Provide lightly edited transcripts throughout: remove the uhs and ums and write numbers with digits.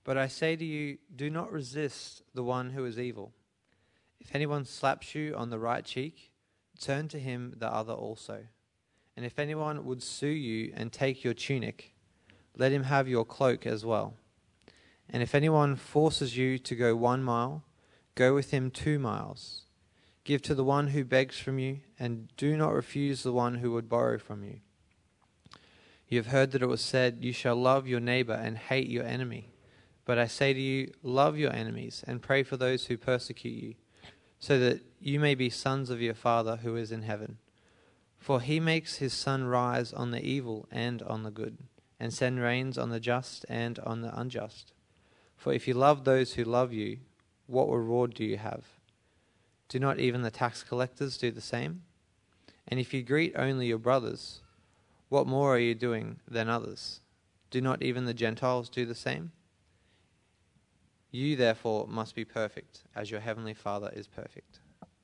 But I say to you, do not resist the one who is evil. If anyone slaps you on the right cheek, turn to him the other also. And if anyone would sue you and take your tunic, let him have your cloak as well. And if anyone forces you to go 1 mile, go with him 2 miles. Give to the one who begs from you, and do not refuse the one who would borrow from you. You have heard that it was said, you shall love your neighbor and hate your enemy. But I say to you, love your enemies and pray for those who persecute you, so that you may be sons of your Father who is in heaven. For he makes his sun rise on the evil and on the good, and send rains on the just and on the unjust. For if you love those who love you, what reward do you have? Do not even the tax collectors do the same? And if you greet only your brothers, what more are you doing than others? Do not even the Gentiles do the same? You therefore must be perfect, as your heavenly Father is perfect.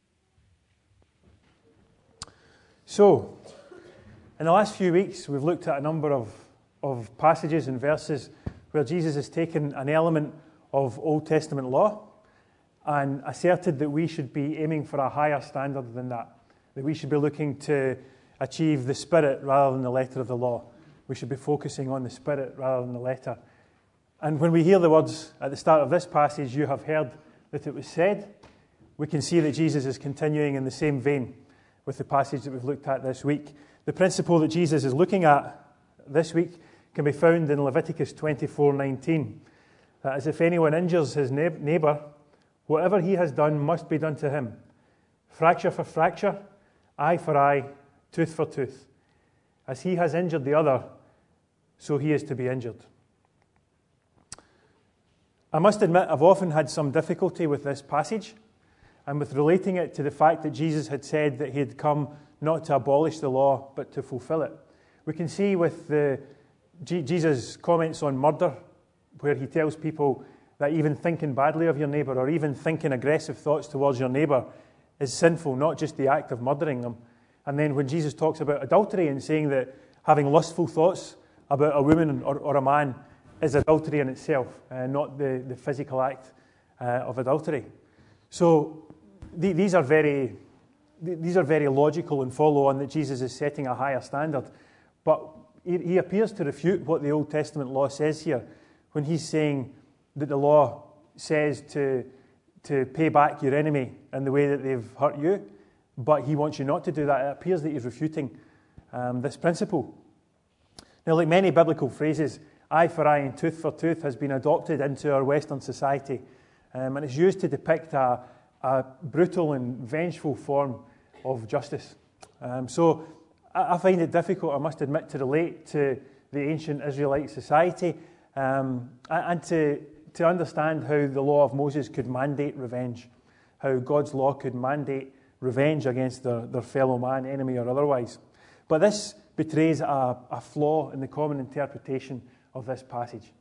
So, in the last few weeks, we've looked at a number of passages and verses where Jesus has taken an element of Old Testament law and asserted that we should be aiming for a higher standard than that we should be looking to achieve the spirit rather than the letter of the law. We should be focusing on the spirit rather than the letter. And when we hear the words at the start of this passage, you have heard that it was said, we can see that Jesus is continuing in the same vein with the passage that we've looked at this week. The principle that Jesus is looking at this week can be found in Leviticus 24:19. That is, if anyone injures his neighbour, whatever he has done must be done to him. Fracture for fracture, eye for eye, tooth for tooth. As he has injured the other, so he is to be injured. I must admit, I've often had some difficulty with this passage and with relating it to the fact that Jesus had said that he had come not to abolish the law, but to fulfill it. We can see with Jesus' comments on murder, where he tells people that even thinking badly of your neighbour or even thinking aggressive thoughts towards your neighbour is sinful, not just the act of murdering them. And then when Jesus talks about adultery and saying that having lustful thoughts about a woman or a man is adultery in itself, not the physical act of adultery. So these are very logical and follow on that Jesus is setting a higher standard. But he appears to refute what the Old Testament law says here when he's saying that the law says to pay back your enemy in the way that they've hurt you, but he wants you not to do that. It appears that he's refuting this principle. Now, like many biblical phrases, eye for eye and tooth for tooth has been adopted into our Western society, and it's used to depict a brutal and vengeful form of justice. So I find it difficult, I must admit, to relate to the ancient Israelite society and to understand how the law of Moses could mandate revenge, how God's law could mandate revenge against their fellow man, enemy or otherwise. But this betrays a flaw in the common interpretation of this passage.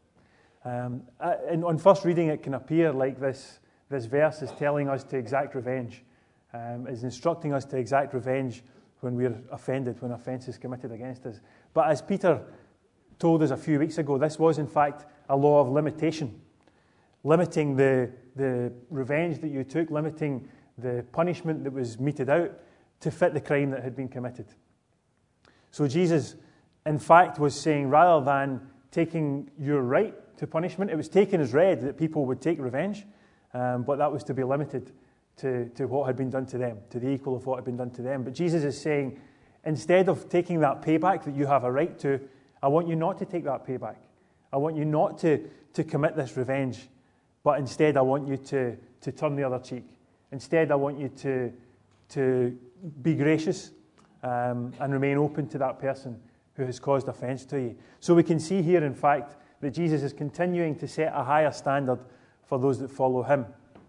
On first reading, it can appear like this verse is telling us to exact revenge, is instructing us to exact revenge when we're offended, when offence is committed against us. But as Peter told us a few weeks ago, this was in fact a law of limitation, limiting the revenge that you took, limiting the punishment that was meted out to fit the crime that had been committed. So Jesus, in fact, was saying rather than taking your right to punishment, it was taken as read that people would take revenge, but that was to be limited to what had been done to them, to the equal of what had been done to them. But Jesus is saying, instead of taking that payback that you have a right to, I want you not to take that payback. I want you not to commit this revenge, but instead I want you to turn the other cheek. Instead, I want you to be gracious and remain open to that person who has caused offence to you. So we can see here, in fact, that Jesus is continuing to set a higher standard for those that follow him.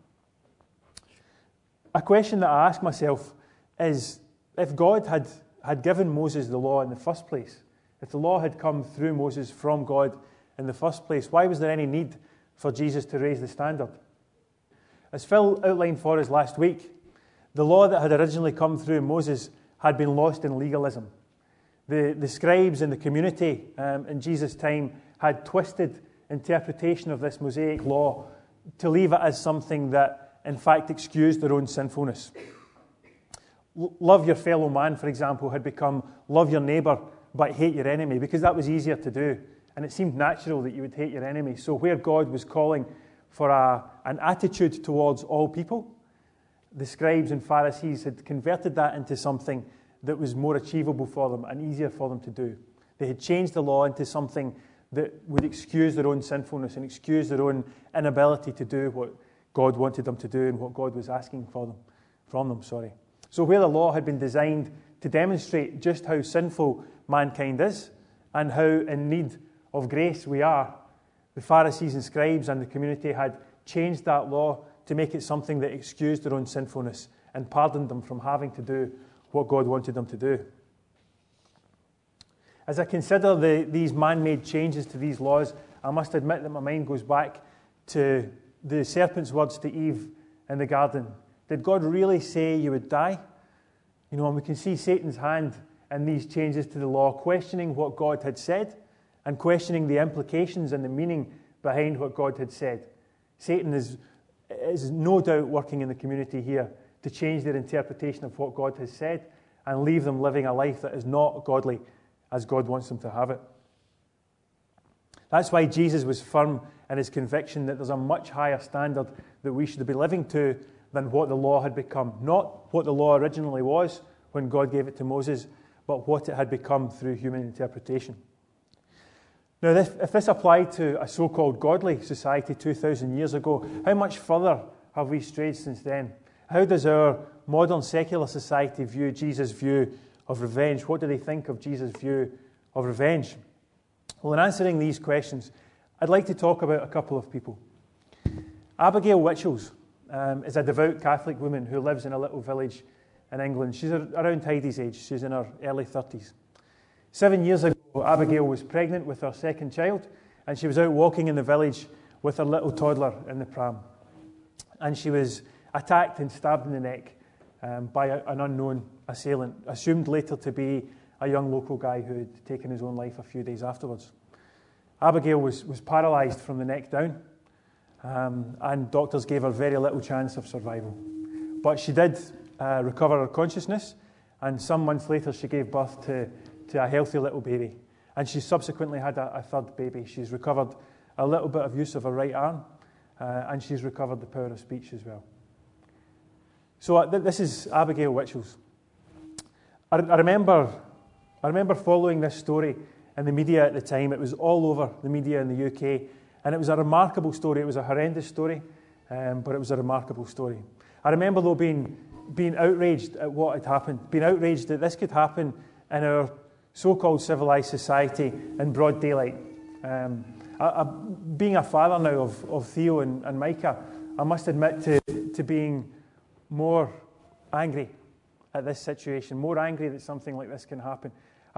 A question that I ask myself is, if God had given Moses the law in the first place, if the law had come through Moses from God in the first place, why was there any need for Jesus to raise the standard? As Phil outlined for us last week, the law that had originally come through Moses had been lost in legalism. The scribes in the community in Jesus' time had twisted interpretation of this Mosaic law to leave it as something that, in fact, excused their own sinfulness. Love your fellow man, for example, had become love your neighbour but hate your enemy, because that was easier to do. And it seemed natural that you would hate your enemy. So where God was calling for an attitude towards all people, the scribes and Pharisees had converted that into something that was more achievable for them and easier for them to do. They had changed the law into something that would excuse their own sinfulness and excuse their own inability to do what God wanted them to do and what God was asking from them. So where the law had been designed to demonstrate just how sinful mankind is and how in need of grace we are, the Pharisees and scribes and the community had changed that law to make it something that excused their own sinfulness and pardoned them from having to do what God wanted them to do. As I consider these man-made changes to these laws, I must admit that my mind goes back to the serpent's words to Eve in the garden. Did God really say you would die? And we can see Satan's hand in these changes to the law, questioning what God had said and questioning the implications and the meaning behind what God had said. Satan is no doubt working in the community here to change their interpretation of what God has said and leave them living a life that is not godly as God wants them to have it. That's why Jesus was firm in his conviction that there's a much higher standard that we should be living to than what the law had become. Not what the law originally was when God gave it to Moses, but what it had become through human interpretation. Now, if this applied to a so-called godly society 2,000 years ago, how much further have we strayed since then? How does our modern secular society view Jesus' view of revenge? What do they think of Jesus' view of revenge? Well, in answering these questions, I'd like to talk about a couple of people. Abigail Whitchells is a devout Catholic woman who lives in a little village in England. She's around Heidi's age. She's in her early 30s. 7 years ago, Abigail was pregnant with her second child, and she was out walking in the village with her little toddler in the pram. And she was attacked and stabbed in the neck by an unknown assailant, assumed later to be a young local guy who had taken his own life a few days afterwards. Abigail was paralysed from the neck down, and doctors gave her very little chance of survival. But she did recover her consciousness, and some months later she gave birth to a healthy little baby. And she subsequently had a third baby. She's recovered a little bit of use of her right arm, and she's recovered the power of speech as well. So this is Abigail Whitchells. I remember following this story in the media at the time. It was all over the media in the UK, and it was a remarkable story. It was a horrendous story, but it was a remarkable story. I remember, though, being outraged at what had happened, being outraged that this could happen in our so-called civilized society in broad daylight. Being a father now of Theo and Micah, I must admit to being more angry at this situation, more angry that something like this can happen.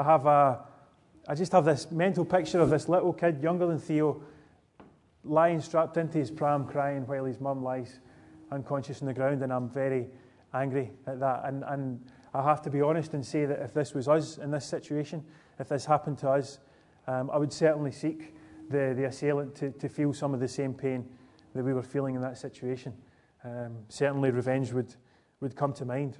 I just have this mental picture of this little kid, younger than Theo, lying strapped into his pram, crying while his mum lies unconscious on the ground, and I'm very angry at that. And I have to be honest and say that if this was us in this situation, if this happened to us, I would certainly seek the assailant to feel some of the same pain that we were feeling in that situation. Certainly revenge would come to mind.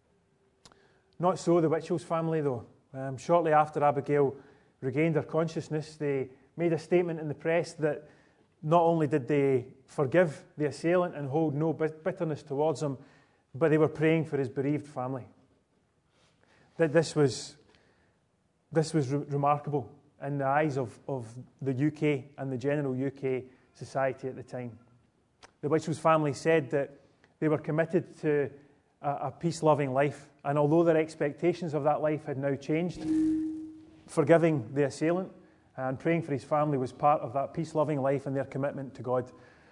Not so the Whitchells family, though. Shortly after Abigail regained her consciousness, they made a statement in the press that not only did they forgive the assailant and hold no bitterness towards him, but they were praying for his bereaved family. That this was remarkable in the eyes of the UK and the general UK society at the time. The Whitchells family said that they were committed to a peace-loving life, and although their expectations of that life had now changed, forgiving the assailant and praying for his family was part of that peace-loving life and their commitment to God.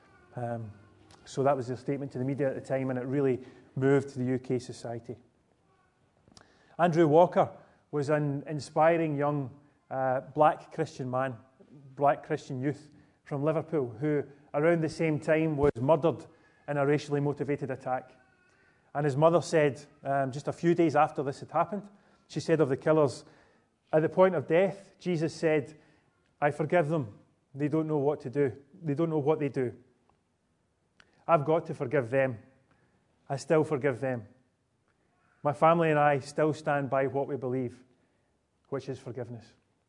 So that was their statement to the media at the time, and it really moved the UK society. Andrew Walker was an inspiring young black Christian man, black Christian youth from Liverpool, who around the same time was murdered in a racially motivated attack. And his mother said, just a few days after this had happened, she said of the killers, at the point of death, Jesus said, "I forgive them, They don't know what to do. They don't know what they do. I've got to forgive them. I still forgive them. My family and I still stand by what we believe, which is forgiveness.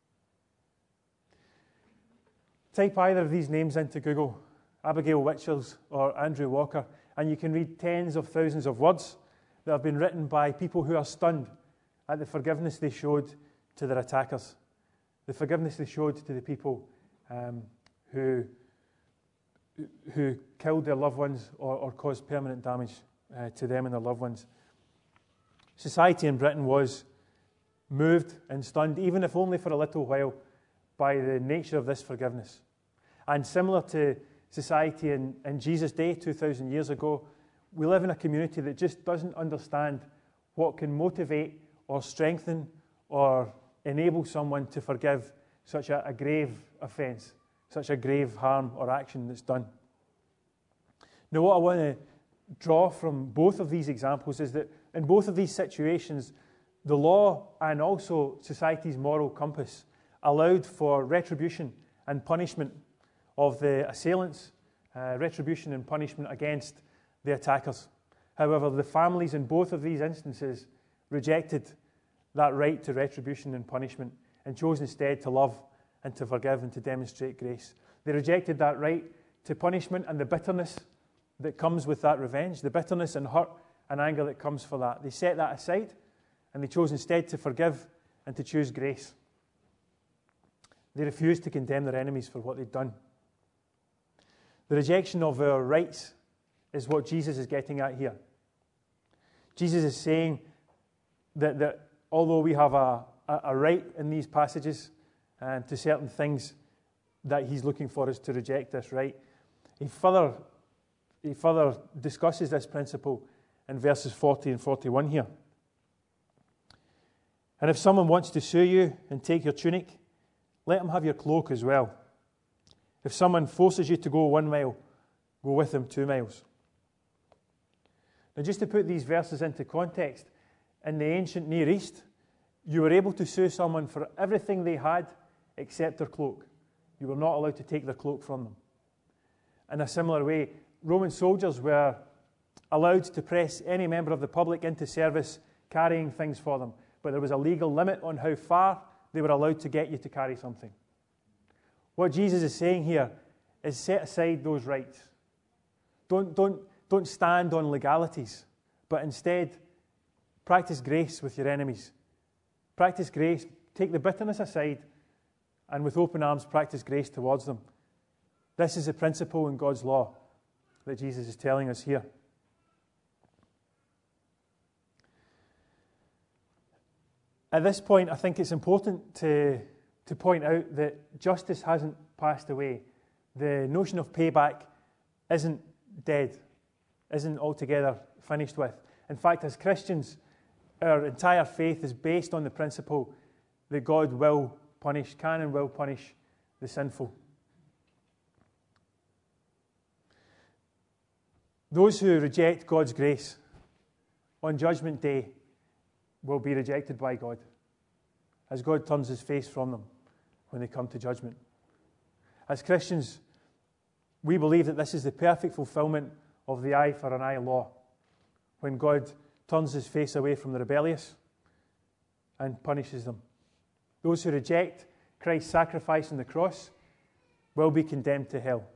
Type either of these names into Google, Abigail Witchels or Andrew Walker, and you can read tens of thousands of words that have been written by people who are stunned at the forgiveness they showed to their attackers, the forgiveness they showed to the people who killed their loved ones or caused permanent damage to them and their loved ones. Society in Britain was moved and stunned, even if only for a little while, by the nature of this forgiveness. And similar to society in Jesus' day, 2,000 years ago, we live in a community that just doesn't understand what can motivate or strengthen or enable someone to forgive such a grave offence, such a grave harm or action that's done. Now, what I want to draw from both of these examples is that in both of these situations, the law and also society's moral compass allowed for retribution and punishment of the assailants, retribution and punishment against the attackers. However, the families in both of these instances rejected that right to retribution and punishment and chose instead to love and to forgive and to demonstrate grace. They rejected that right to punishment and the bitterness that comes with that revenge, the bitterness and hurt and anger that comes for that. They set that aside and they chose instead to forgive and to choose grace. They refused to condemn their enemies for what they'd done. The rejection of our rights is what Jesus is getting at here. Jesus is saying that although we have a right in these passages and to certain things, that he's looking for us to reject this right. He further discusses this principle in verses 40 and 41 here. And if someone wants to sue you and take your tunic, let him have your cloak as well. If someone forces you to go 1 mile, go with him 2 miles. Now, just to put these verses into context, in the ancient Near East, you were able to sue someone for everything they had except their cloak. You were not allowed to take their cloak from them. In a similar way, Roman soldiers were allowed to press any member of the public into service carrying things for them, but there was a legal limit on how far they were allowed to get you to carry something. What Jesus is saying here is set aside those rights. Don't stand on legalities, but instead practice grace with your enemies. Practice grace, take the bitterness aside, and with open arms practice grace towards them. This is a principle in God's law that Jesus is telling us here. At this point, I think it's important to point out that justice hasn't passed away. The notion of payback isn't dead, isn't altogether finished with. In fact, as Christians, our entire faith is based on the principle that God will punish, can and will punish the sinful. Those who reject God's grace on Judgment Day will be rejected by God as God turns his face from them when they come to judgment. As Christians, we believe that this is the perfect fulfillment of the eye for an eye law, when God turns his face away from the rebellious and punishes them. Those who reject Christ's sacrifice on the cross will be condemned to hell.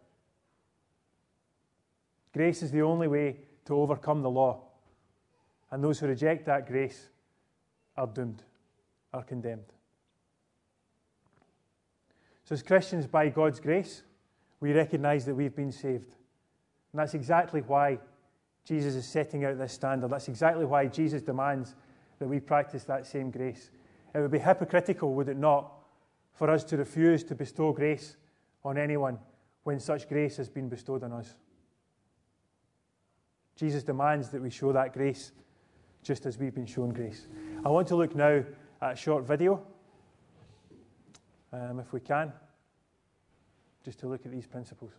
Grace is the only way to overcome the law, and those who reject that grace are doomed, are condemned. So as Christians, by God's grace, we recognize that we've been saved. And that's exactly why Jesus is setting out this standard. That's exactly why Jesus demands that we practice that same grace. It would be hypocritical, would it not, for us to refuse to bestow grace on anyone when such grace has been bestowed on us. Jesus demands that we show that grace just as we've been shown grace. I want to look now at a short video, if we can, just to look at these principles.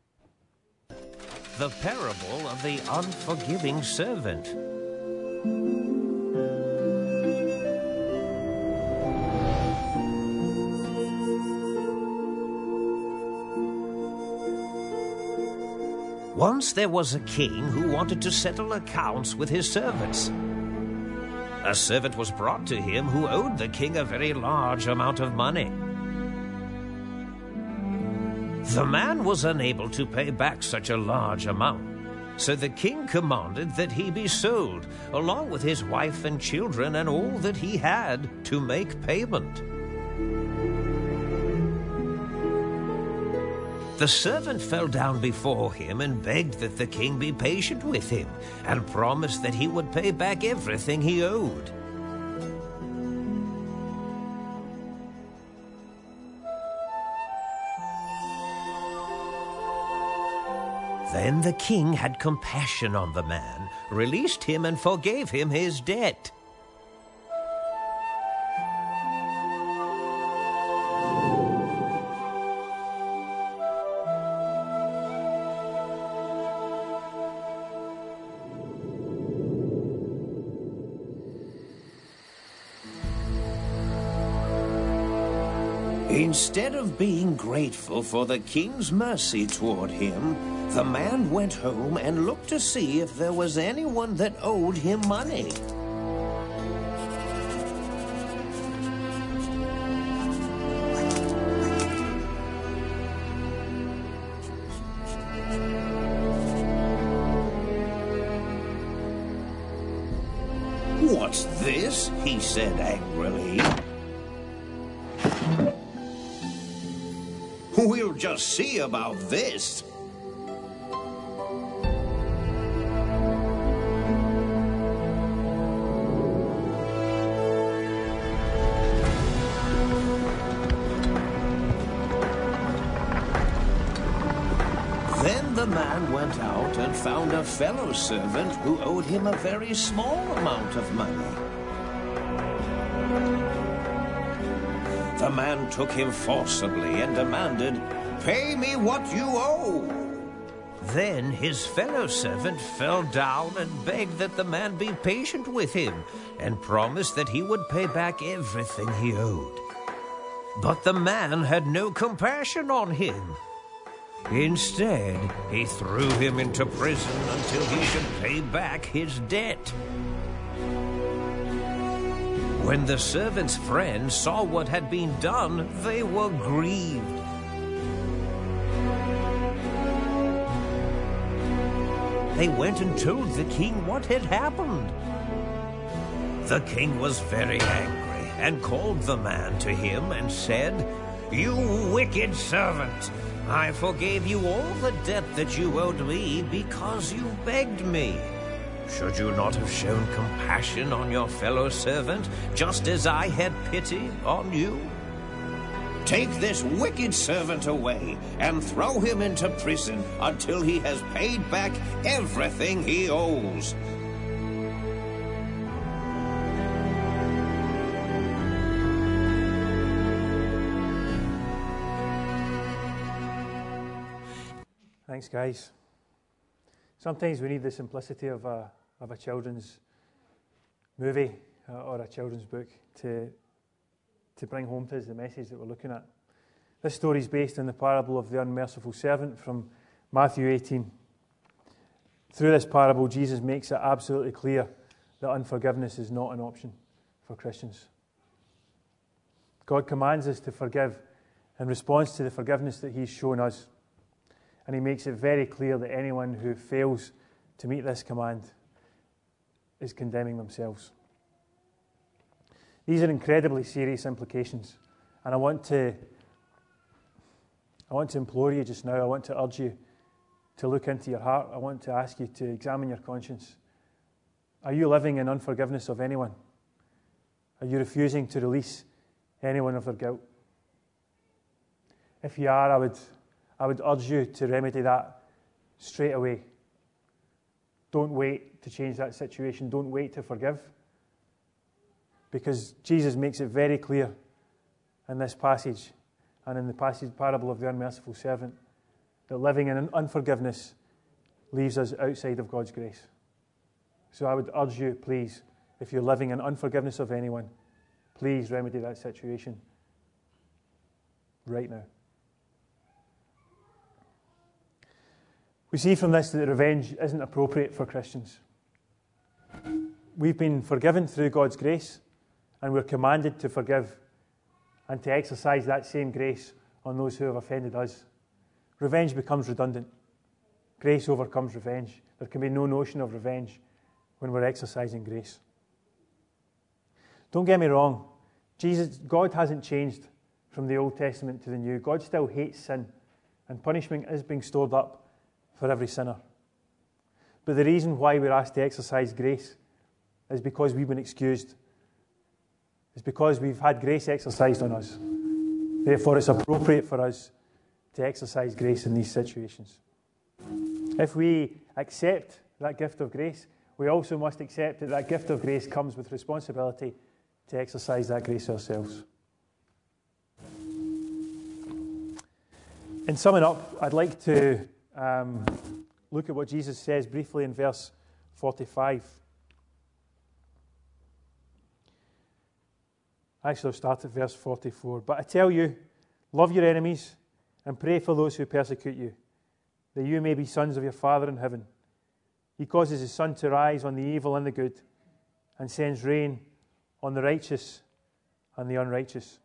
The parable of the unforgiving servant. Once there was a king who wanted to settle accounts with his servants. A servant was brought to him who owed the king a very large amount of money. The man was unable to pay back such a large amount, so the king commanded that he be sold, along with his wife and children and all that he had, to make payment. The servant fell down before him and begged that the king be patient with him, and promised that he would pay back everything he owed. Then the king had compassion on the man, released him, and forgave him his debt. Instead of being grateful for the king's mercy toward him, the man went home and looked to see if there was anyone that owed him money. "What's this?" he said angrily. "We'll just see about this." Then the man went out and found a fellow servant who owed him a very small amount of money. The man took him forcibly and demanded, "Pay me what you owe." Then his fellow servant fell down and begged that the man be patient with him, and promised that he would pay back everything he owed. But the man had no compassion on him. Instead, he threw him into prison until he should pay back his debt. When the servant's friends saw what had been done, they were grieved. They went and told the king what had happened. The king was very angry and called the man to him and said, "You wicked servant! I forgave you all the debt that you owed me because you begged me. Should you not have shown compassion on your fellow servant, just as I had pity on you? Take this wicked servant away and throw him into prison until he has paid back everything he owes." Thanks, guys. Sometimes we need the simplicity of a children's movie or a children's book to bring home to us the message that we're looking at. This story is based on the parable of the unmerciful servant from Matthew 18. Through this parable, Jesus makes it absolutely clear that unforgiveness is not an option for Christians. God commands us to forgive in response to the forgiveness that He's shown us. And He makes it very clear that anyone who fails to meet this command is condemning themselves. These are incredibly serious implications, and I want to implore you just now, I want to urge you to look into your heart. I want to ask you to examine your conscience. Are you living in unforgiveness of anyone? Are you refusing to release anyone of their guilt? If you are, I would urge you to remedy that straight away. Don't wait to change that situation. Don't wait to forgive. Because Jesus makes it very clear in this passage and in the parable of the unmerciful servant that living in unforgiveness leaves us outside of God's grace. So I would urge you, please, if you're living in unforgiveness of anyone, please remedy that situation right now. We see from this that revenge isn't appropriate for Christians. We've been forgiven through God's grace, and we're commanded to forgive and to exercise that same grace on those who have offended us. Revenge becomes redundant. Grace overcomes revenge. There can be no notion of revenge when we're exercising grace. Don't get me wrong. God hasn't changed from the Old Testament to the New. God still hates sin, and punishment is being stored up for every sinner. But the reason why we're asked to exercise grace is because we've been excused. It's because we've had grace exercised on us. Therefore, it's appropriate for us to exercise grace in these situations. If we accept that gift of grace, we also must accept that that gift of grace comes with responsibility to exercise that grace ourselves. In summing up, I'd like to look at what Jesus says briefly in verse 45. Actually, I'll start at verse 44. But I tell you, love your enemies and pray for those who persecute you, that you may be sons of your Father in heaven. He causes his sun to rise on the evil and the good, and sends rain on the righteous and the unrighteous.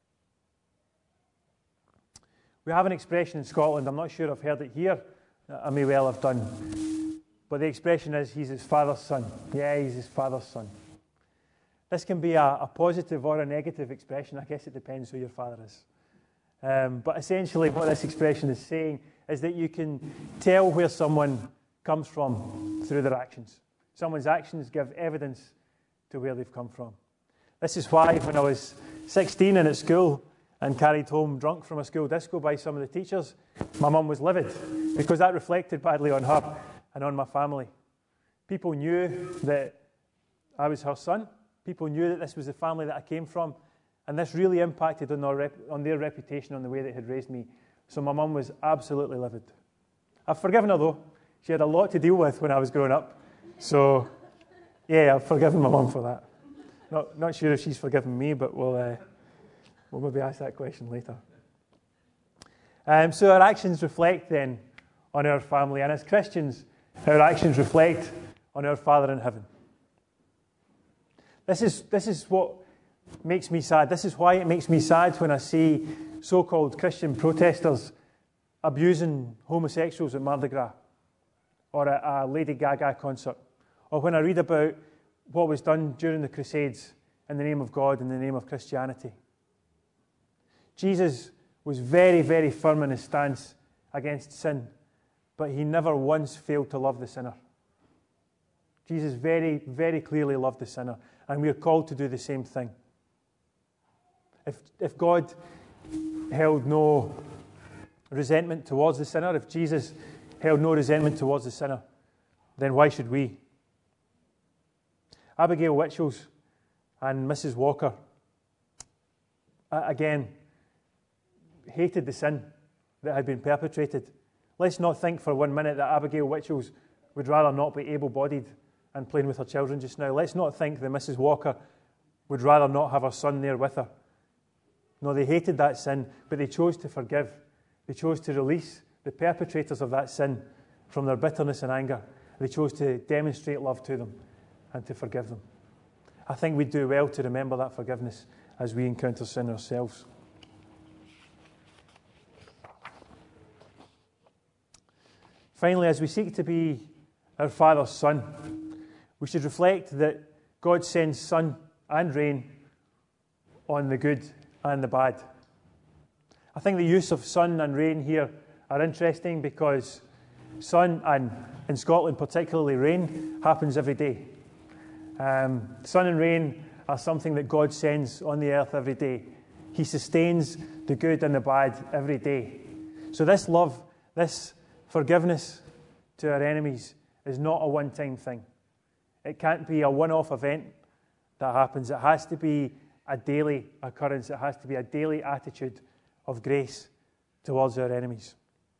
We have an expression in Scotland, I'm not sure I've heard it here, I may well have done, but the expression is, he's his father's son. Yeah, he's his father's son. This can be a positive or a negative expression. I guess it depends who your father is. But essentially what this expression is saying is that you can tell where someone comes from through their actions. Someone's actions give evidence to where they've come from. This is why when I was 16 and at school and carried home drunk from a school disco by some of the teachers, my mum was livid, because that reflected badly on her and on my family. People knew that I was her son. People knew that this was the family that I came from, and this really impacted on their reputation, on the way they had raised me. So my mum was absolutely livid. I've forgiven her, though. She had a lot to deal with when I was growing up. So, yeah, I've forgiven my mum for that. Not sure if she's forgiven me, but we'll maybe ask that question later. So our actions reflect then on our family, and as Christians, our actions reflect on our Father in heaven. This is what makes me sad. This is why it makes me sad when I see so-called Christian protesters abusing homosexuals at Mardi Gras or at a Lady Gaga concert, or when I read about what was done during the Crusades in the name of God, in the name of Christianity. Jesus was very, very firm in his stance against sin, but he never once failed to love the sinner. Jesus very, very clearly loved the sinner, and we are called to do the same thing. If God held no resentment towards the sinner, if Jesus held no resentment towards the sinner, then why should we? Abigail Witchells and Mrs. Walker, again, hated the sin that had been perpetrated. Let's not think for 1 minute that Abigail Witchells would rather not be able-bodied and playing with her children just now. Let's not think that Mrs. Walker would rather not have her son there with her. No, they hated that sin, but they chose to forgive. They chose to release the perpetrators of that sin from their bitterness and anger. They chose to demonstrate love to them and to forgive them. I think we do well to remember that forgiveness as we encounter sin ourselves. Finally, as we seek to be our Father's Son, we should reflect that God sends sun and rain on the good and the bad. I think the use of sun and rain here are interesting because sun, and in Scotland particularly rain, happens every day. Sun and rain are something that God sends on the earth every day. He sustains the good and the bad every day. So this love, this forgiveness to our enemies is not a one-time thing. It can't be a one-off event that happens. It has to be a daily occurrence. It has to be a daily attitude of grace towards our enemies.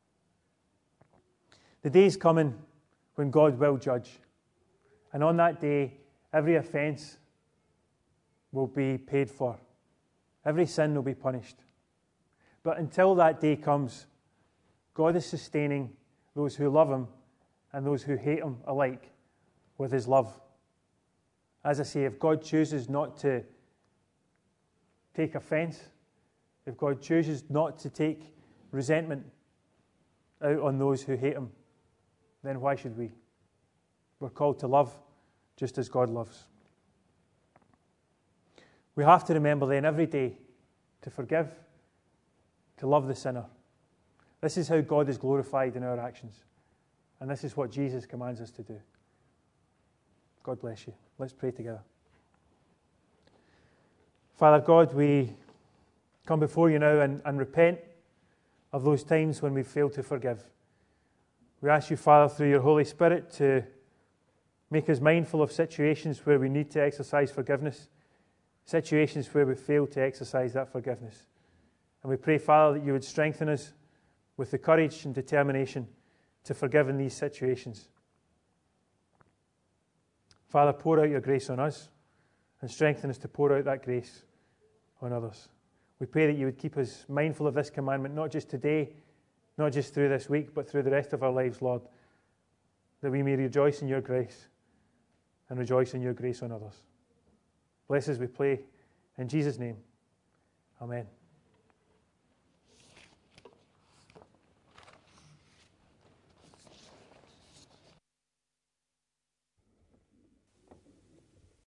The day is coming when God will judge. And on that day, every offence will be paid for. Every sin will be punished. But until that day comes, God is sustaining those who love him and those who hate him alike with his love. As I say, if God chooses not to take offense, if God chooses not to take resentment out on those who hate him, then why should we? We're called to love just as God loves. We have to remember then every day to forgive, to love the sinner. This is how God is glorified in our actions. And this is what Jesus commands us to do. God bless you. Let's pray together. Father God, we come before you now and repent of those times when we failed to forgive. We ask you, Father, through your Holy Spirit to make us mindful of situations where we need to exercise forgiveness, situations where we fail to exercise that forgiveness. And we pray, Father, that you would strengthen us with the courage and determination to forgive in these situations. Father, pour out your grace on us and strengthen us to pour out that grace on others. We pray that you would keep us mindful of this commandment, not just today, not just through this week, but through the rest of our lives, Lord, that we may rejoice in your grace and rejoice in your grace on others. Bless us, we pray, in Jesus' name. Amen.